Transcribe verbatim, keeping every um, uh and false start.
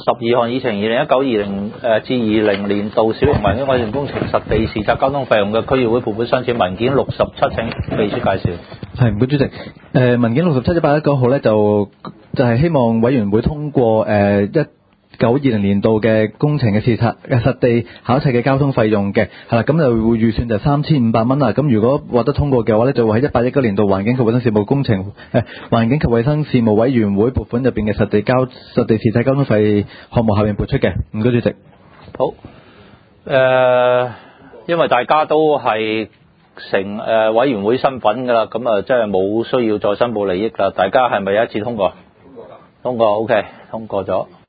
十二項議程，二零一九二零誒至二零年度小型環境改善工程實地視察交通費用嘅區議會撥款申請文件六十七，請秘書介紹。 係，唔該主席。誒、呃、文件六十七一八一九號咧，就就係、是、希望委員會通過誒一九二零年度嘅工程嘅視察嘅實地考察嘅交通費用嘅，係啦，咁就會預算就三千五百蚊啦。咁如果獲得通過嘅話咧，就會喺一八一九年度環境及衛生事務工程誒環境及衛生事務委員會撥款入邊嘅實地交實地視察交通費項目下面撥出嘅。唔該主席。 好，誒、呃，因為大家都係成誒、呃、委員會身份㗎啦，咁啊，即係冇需要再申報利益啦。大家係咪一致通過？通過，通過 ，OK，通過咗。